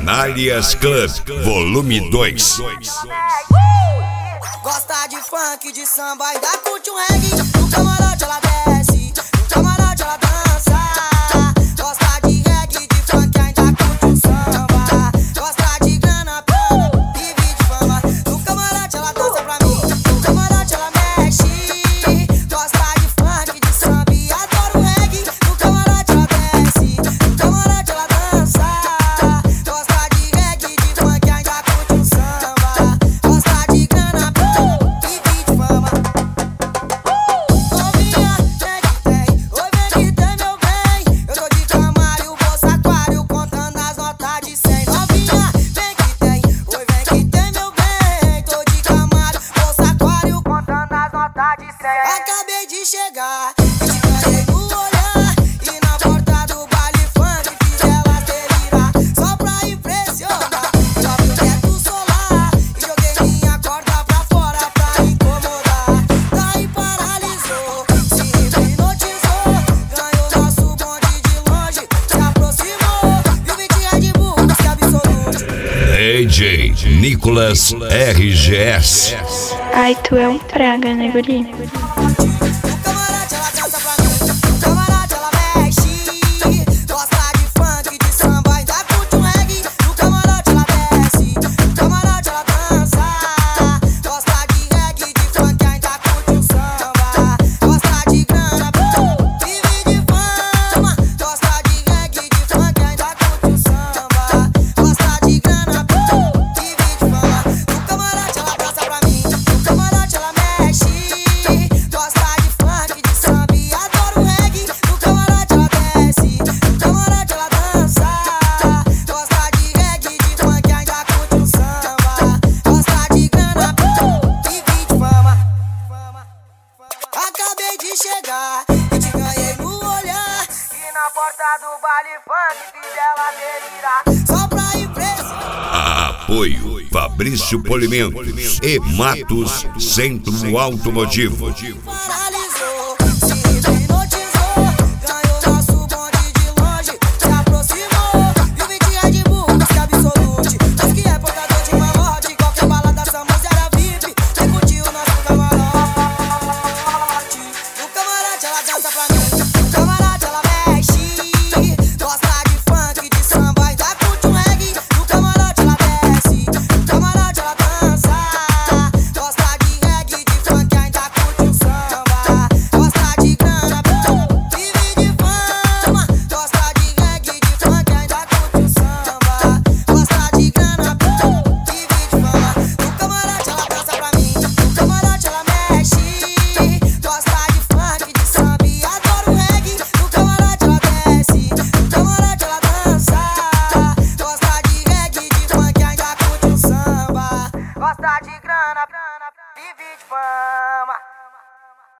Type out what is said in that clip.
Canalhas Club, volume 2. Gosta de funk, de samba, ainda curte um reggae. No camarote ela desce, no camarote ela dança. Gosta de reggae, de funk, ainda curte um samba. Gosta de grana, vive de fama. No camarote ela dança pra mim, no camarote ela mexe. Gosta de funk, de samba e adora um reggae. No camarote ela desce, no camarote ela dança. Gosta de reggae, de funk, ainda curte um samba. Gosta de grana, acabei de chegar, te ganhei no olhar. E na porta do baile funk fiz ela delirar. Só pra impressionar, eu abri o teto solar e joguei minha corda pra fora pra incomodar. Daí paralisou, se hipnotizou. Ganhou nosso bonde de longe, se aproximou. Viu 20 Red Bull, que absoluto. DJ Nicolas RGS. Ai, tu é um praga, né, guri? No camarote ela dança pra mim, no camarote ela mexe. Gosta de funk, de samba, ainda curte um reggae. No camarote ela desce, no camarote ela dança. Gosta de reggae, de funk, ainda curte um samba. Gosta de grana, vive de fama. Gosta de reggae, de funk, ainda curte um samba. Gosta de grana, vive de fama. No camarote ela dança pra mim, no camarote ela mexe. Gosta de funk, de samba e adora um reggae. No camarote ela desce, no camarote ela dança. Gosta de reggae, de funk, ainda curte um samba. Gosta de grana, vive de fama. Acabei de chegar e te ganhei no olhar. E na porta do baile funk fiz ela delirar. Só pra impressionar. Apoio Fabrício Polimento e Matos Centro Automotivo. Para